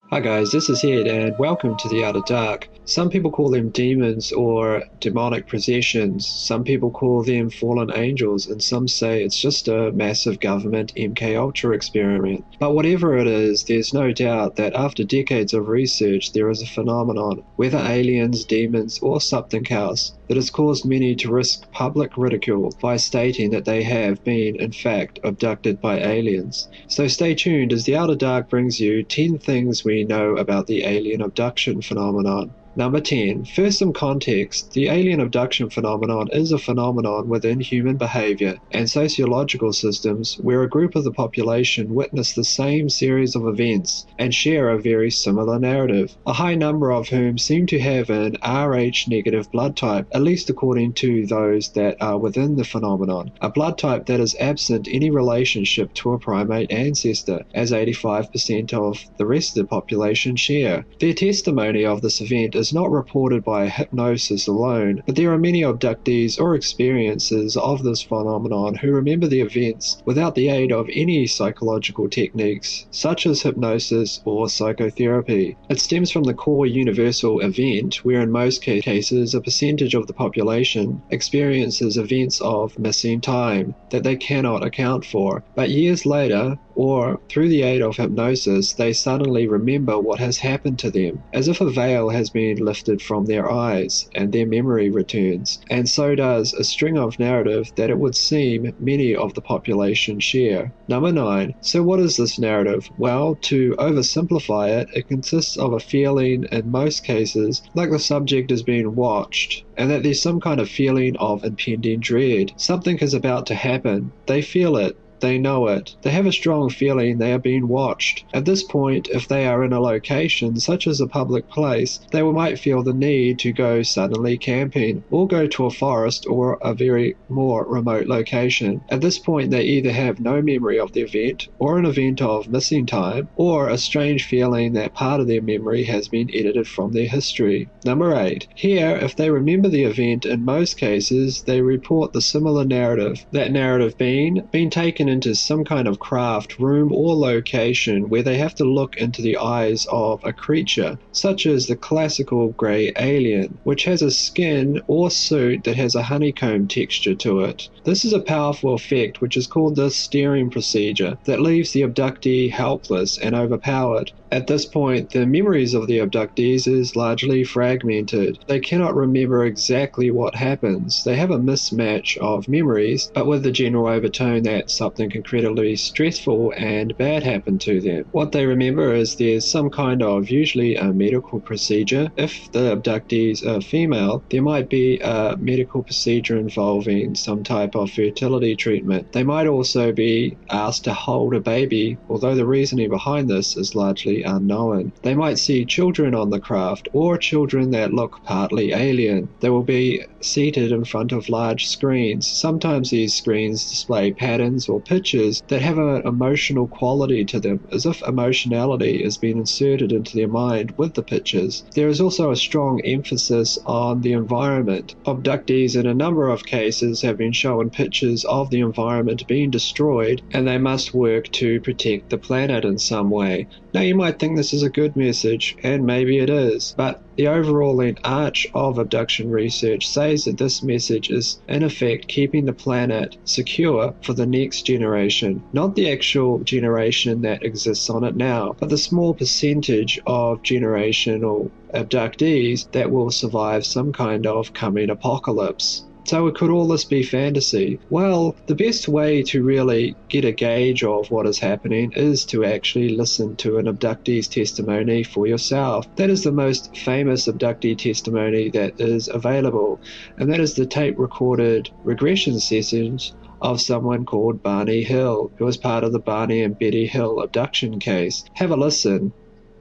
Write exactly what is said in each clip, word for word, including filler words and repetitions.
Hi guys, this is Ed and welcome to the Outer Dark. Some people call them demons or demonic possessions, some people call them fallen angels, and some say it's just a massive government M K Ultra experiment. But whatever it is, there's no doubt that after decades of research there is a phenomenon, whether aliens, demons, or something else, that has caused many to risk public ridicule by stating that they have been, in fact, abducted by aliens. So stay tuned as the Outer Dark brings you ten things we know about the alien abduction phenomenon. Number ten. First, some context. The alien abduction phenomenon is a phenomenon within human behavior and sociological systems where a group of the population witness the same series of events and share a very similar narrative, a high number of whom seem to have an Rh negative blood type, at least according to those that are within the phenomenon, a blood type that is absent any relationship to a primate ancestor, as eighty-five percent of the rest of the population share. Their testimony of this event is not reported by hypnosis alone, but there are many abductees or experiencers of this phenomenon who remember the events without the aid of any psychological techniques, such as hypnosis or psychotherapy. It stems from the core universal event, where in most cases a percentage of the population experiences events of missing time that they cannot account for, but years later, or through the aid of hypnosis, they suddenly remember what has happened to them, as if a veil has been lifted from their eyes, and their memory returns, and so does a string of narrative that it would seem many of the population share. Number nine. So what is this narrative? Well, to oversimplify it, it consists of a feeling, in most cases, like the subject is being watched, and that there's some kind of feeling of impending dread. Something is about to happen. They feel it. They know it. They have a strong feeling they are being watched. At this point, if they are in a location such as a public place, they might feel the need to go suddenly camping, or go to a forest or a very more remote location. At this point, they either have no memory of the event, or an event of missing time, or a strange feeling that part of their memory has been edited from their history. Number eight. Here, if they remember the event, in most cases, they report the similar narrative. That narrative being, being taken into some kind of craft, room, or location where they have to look into the eyes of a creature, such as the classical grey alien, which has a skin or suit that has a honeycomb texture to it. This is a powerful effect which is called the steering procedure that leaves the abductee helpless and overpowered. At this point, the memories of the abductees is largely fragmented. They cannot remember exactly what happens. They have a mismatch of memories, but with the general overtone that something incredibly stressful and bad happened to them. What they remember is there's some kind of, usually a medical procedure. If the abductees are female, there might be a medical procedure involving some type of fertility treatment. They might also be asked to hold a baby, although the reasoning behind this is largely unknown. They might see children on the craft, or children that look partly alien. They will be seated in front of large screens. Sometimes these screens display patterns or pictures that have an emotional quality to them, as if emotionality is being inserted into their mind with the pictures. There is also a strong emphasis on the environment. Abductees in a number of cases have been shown pictures of the environment being destroyed, and they must work to protect the planet in some way. Now you might think this is a good message, and maybe it is, but the overall arch of abduction research says that this message is in effect keeping the planet secure for the next generation, not the actual generation that exists on it now, but the small percentage of generational abductees that will survive some kind of coming apocalypse. So could all this be fantasy? Well, the best way to really get a gauge of what is happening is to actually listen to an abductee's testimony for yourself. That is the most famous abductee testimony that is available, and that is the tape-recorded regression sessions of someone called Barney Hill, who was part of the Barney and Betty Hill abduction case. Have a listen.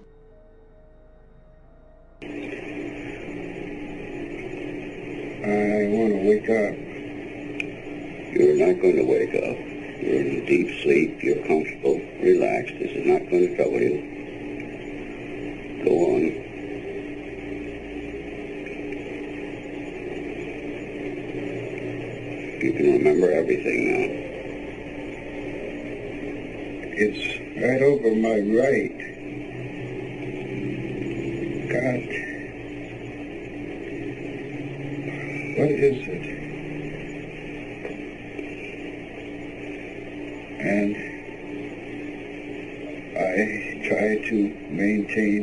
I want to wake up. You're not going to wake up. You're in a deep sleep. You're comfortable, relaxed. This is not going to trouble you. Go on. You can remember everything now. It's right over my right. God. What is it? And I try to maintain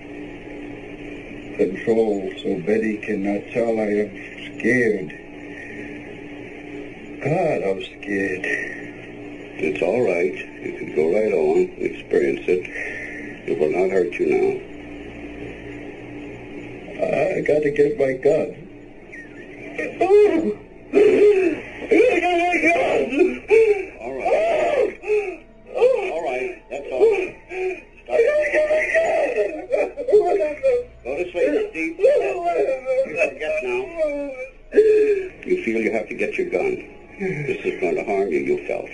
control so Betty cannot tell I am scared. God, I'm scared. It's all right. You can go right on, experience it. It will not hurt you now. I got to get my gun. I got my gun. All right. All right. That's all. Stop. Go to sleep, Steve. You forget now. You feel you have to get your gun. This is going to harm you, you felt.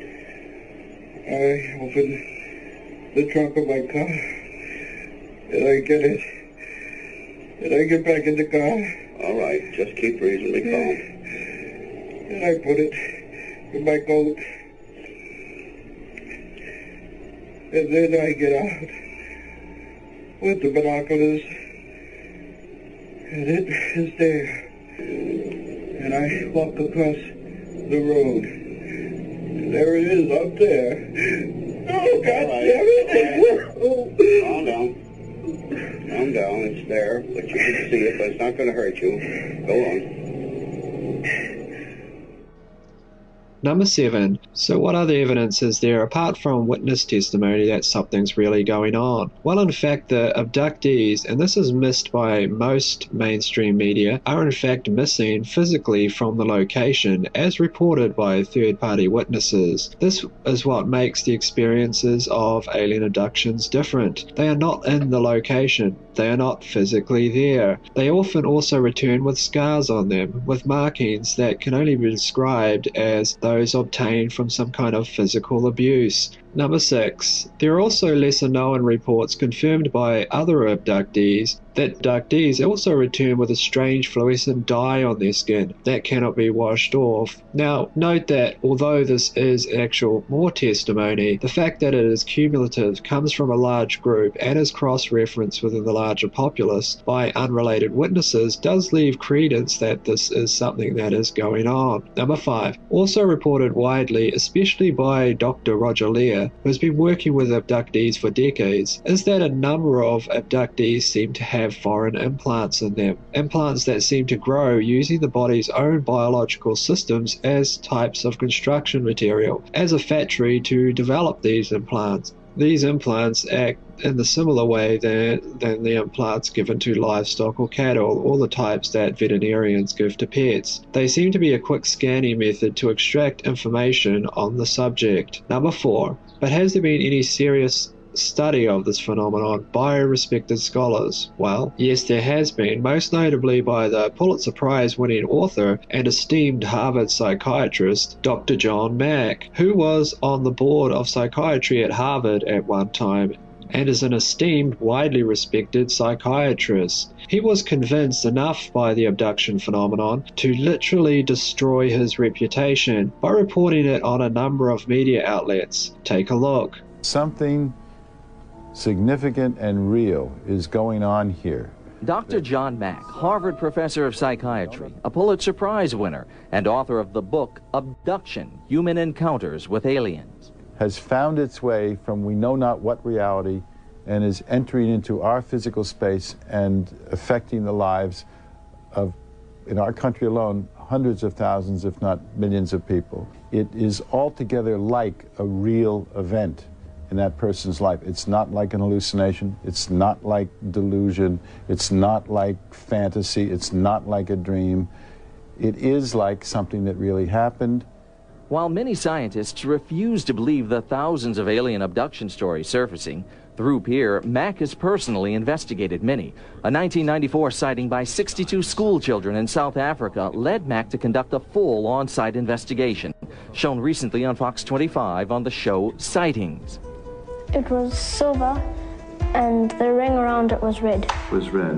I open the trunk of my car, and I get it, and I get back in the car. All right, just keep reasonably calm. And I put it in my coat, and then I get out with the binoculars, and it is there. And I walk across the road. There it is up there. Oh, God damn it. Calm down. Calm down. It's there, but you can see it, but it's not going to hurt you. Go on. Number seven. So what other evidence is there apart from witness testimony that something's really going on? Well, in fact, the abductees, and this is missed by most mainstream media, are in fact missing physically from the location, as reported by third-party witnesses. This is what makes the experiences of alien abductions different. They are not in the location. They are not physically there. They often also return with scars on them, with markings that can only be described as those obtained from some kind of physical abuse. Number six. There are also lesser known reports confirmed by other abductees that abductees also return with a strange fluorescent dye on their skin that cannot be washed off. Now, note that although this is actual more testimony, the fact that it is cumulative comes from a large group and is cross-referenced within the larger populace by unrelated witnesses does leave credence that this is something that is going on. Number five. Also reported widely, especially by Doctor Roger Lear, who has been working with abductees for decades, is that a number of abductees seem to have foreign implants in them. Implants that seem to grow using the body's own biological systems as types of construction material, as a factory to develop these implants. These implants act in the similar way than, than the implants given to livestock or cattle, or the types that veterinarians give to pets. They seem to be a quick scanning method to extract information on the subject. Number four. But has there been any serious study of this phenomenon by respected scholars? Well, yes, there has been, most notably by the Pulitzer Prize winning author and esteemed Harvard psychiatrist Doctor John Mack, who was on the board of psychiatry at Harvard at one time and is an esteemed, widely respected psychiatrist. He was convinced enough by the abduction phenomenon to literally destroy his reputation by reporting it on a number of media outlets. Take a look. Something significant and real is going on here. Doctor John Mack, Harvard professor of psychiatry, a Pulitzer Prize winner, and author of the book Abduction: Human Encounters with Aliens, has found its way from we know not what reality and is entering into our physical space and affecting the lives of, in our country alone, hundreds of thousands, if not millions of people. It is altogether like a real event in that person's life. It's not like an hallucination. It's not like delusion. It's not like fantasy. It's not like a dream. It is like something that really happened. While many scientists refuse to believe the thousands of alien abduction stories surfacing, through Peer, Mack has personally investigated many. A nineteen ninety-four sighting by sixty-two school children in South Africa led Mack to conduct a full on-site investigation, shown recently on Fox twenty-five on the show Sightings. It was silver, and the ring around it was red. Was red.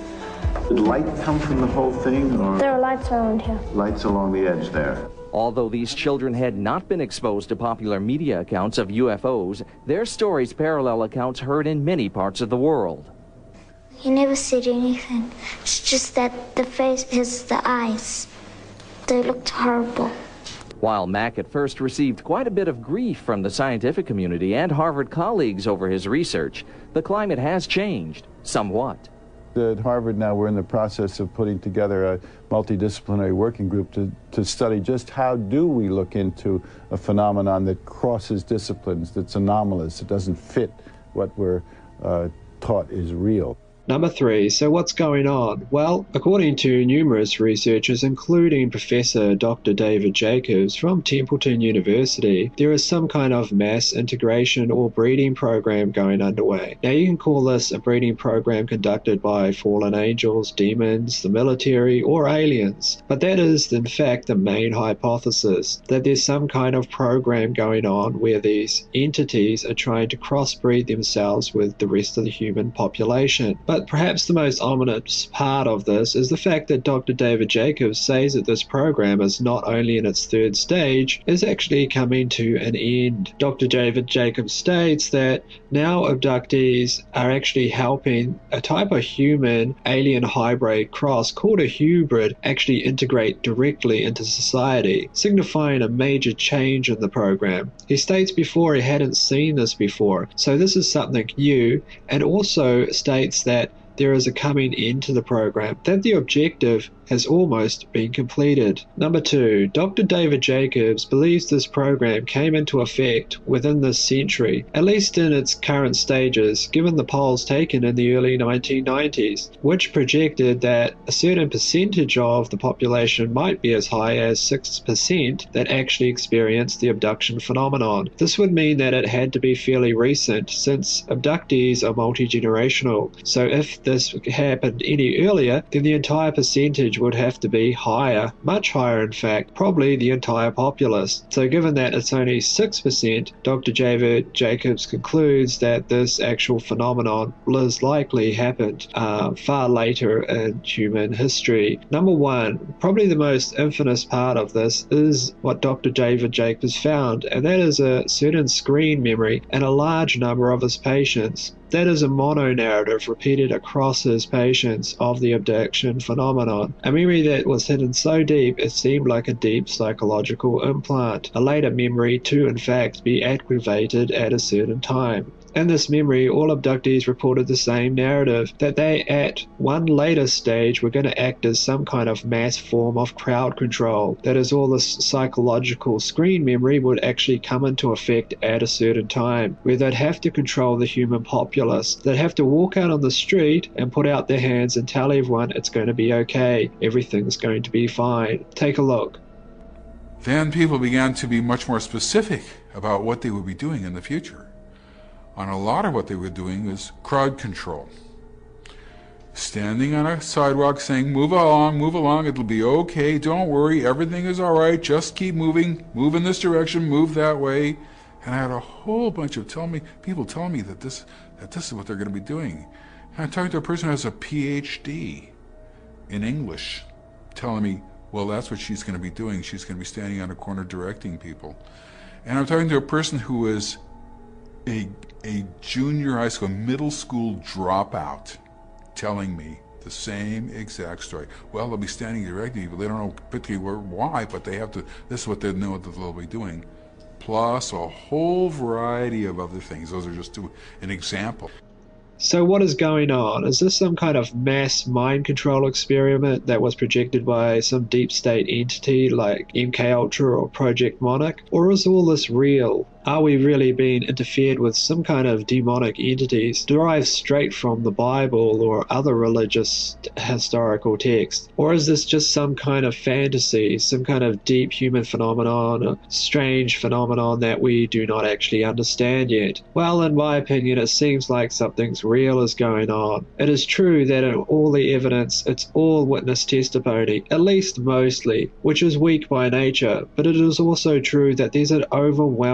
Did light come from the whole thing, or? There are lights around here. Lights along the edge there. Although these children had not been exposed to popular media accounts of U F Os, their stories parallel accounts heard in many parts of the world. He never said anything. It's just that the face, his, the eyes, they looked horrible. While Mack at first received quite a bit of grief from the scientific community and Harvard colleagues over his research, the climate has changed somewhat. At Harvard now we're in the process of putting together a multidisciplinary working group to, to study just how do we look into a phenomenon that crosses disciplines, that's anomalous, that doesn't fit what we're uh, taught is real. Number three, so what's going on? Well, according to numerous researchers, including Professor Doctor David Jacobs from Templeton University, there is some kind of mass integration or breeding program going underway. Now, you can call this a breeding program conducted by fallen angels, demons, the military, or aliens. But that is, in fact, the main hypothesis, that there's some kind of program going on where these entities are trying to crossbreed themselves with the rest of the human population. But But perhaps the most ominous part of this is the fact that Doctor David Jacobs says that this program is not only in its third stage, is actually coming to an end. Doctor David Jacobs states that now abductees are actually helping a type of human alien hybrid cross called a hybrid actually integrate directly into society, signifying a major change in the program. He states before he hadn't seen this before, so this is something new, and also states that there is a coming end to the program, that the objective has almost been completed. Number two, Doctor David Jacobs believes this program came into effect within this century, at least in its current stages, given the polls taken in the early nineteen nineties, which projected that a certain percentage of the population might be as high as six percent that actually experienced the abduction phenomenon. This would mean that it had to be fairly recent, since abductees are multi-generational. So if this happened any earlier, then the entire percentage would have to be higher, much higher in fact, probably the entire populace. So given that it's only six percent, Doctor David Jacobs concludes that this actual phenomenon has likely happened uh, far later in human history. Number one, probably the most infamous part of this is what Doctor David Jacobs found, and that is a certain screen memory in a large number of his patients. That is a mono-narrative repeated across his patients of the abduction phenomenon, a memory that was hidden so deep it seemed like a deep psychological implant, a later memory to in fact be activated at a certain time. In this memory, all abductees reported the same narrative, that they at one later stage were going to act as some kind of mass form of crowd control. That is, all this psychological screen memory would actually come into effect at a certain time, where they'd have to control the human populace. They'd have to walk out on the street and put out their hands and tell everyone it's going to be okay, everything's going to be fine. Take a look. Then people began to be much more specific about what they would be doing in the future. On a lot of what they were doing was crowd control. Standing on a sidewalk saying, move along, move along, it'll be okay, don't worry, everything is all right, just keep moving, move in this direction, move that way. And I had a whole bunch of tell me, people telling me that this, that this is what they're going to be doing. And I'm talking to a person who has a P H D in English, telling me, well, that's what she's going to be doing. She's going to be standing on a corner directing people. And I'm talking to a person who is a, a junior high school, middle school dropout, telling me the same exact story. Well, they'll be standing directing people. They don't know particularly why, but they have to, this is what they know that they'll be doing. Plus a whole variety of other things. Those are just two, an example. So what is going on? Is this some kind of mass mind control experiment that was projected by some deep state entity like M K Ultra or Project Monarch? Or is all this real? Are we really being interfered with some kind of demonic entities derived straight from the Bible or other religious historical texts? Or is this just some kind of fantasy, some kind of deep human phenomenon, a strange phenomenon that we do not actually understand yet? Well, in my opinion, it seems like something's real is going on. It is true that in all the evidence, it's all witness testimony, at least mostly, which is weak by nature, but it is also true that there's an overwhelming amount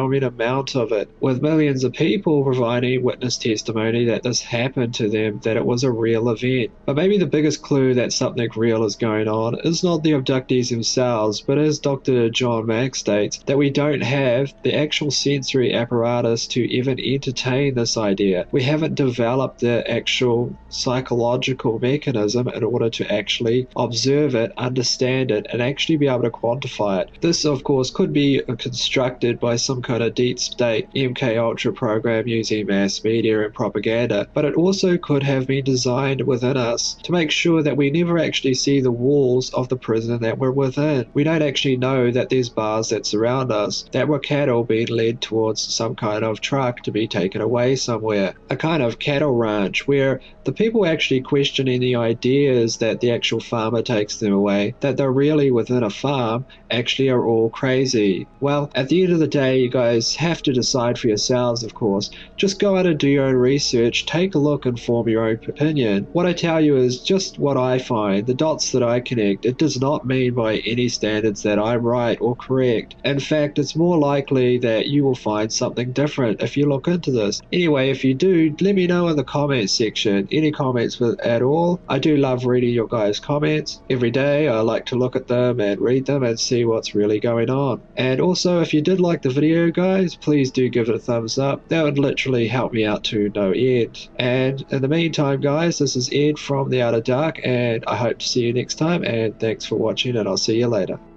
amount of it, with millions of people providing witness testimony that this happened to them, that it was a real event. But maybe the biggest clue that something real is going on is not the abductees themselves, but as Doctor John Mack states, that we don't have the actual sensory apparatus to even entertain this idea. We haven't developed the actual psychological mechanism in order to actually observe it, understand it, and actually be able to quantify it. This, of course, could be constructed by some kind of deep state M K Ultra program using mass media and propaganda, but it also could have been designed within us to make sure that we never actually see the walls of the prison that we're within. We don't actually know that there's bars that surround us, that were cattle being led towards some kind of truck to be taken away somewhere. A kind of cattle ranch where the people actually questioning the ideas that the actual farmer takes them away, that they're really within a farm, actually are all crazy. Well, at the end of the day, you guys have to decide for yourselves, of course. Just go out and do your own research, take a look and form your own opinion. What I tell you is just what I find, the dots that I connect. It does not mean by any standards that I'm right or correct. In fact, it's more likely that you will find something different if you look into this. Anyway, if you do, let me know in the comments section. Any comments at all? I do love reading your guys' comments. Every day I like to look at them and read them and see what's really going on. And also, if you did like the video, guys, please do give it a thumbs up. That would literally help me out to no end. And in the meantime, guys, this is Ed from The Outer Dark, and I hope to see you next time, and thanks for watching, and I'll see you later.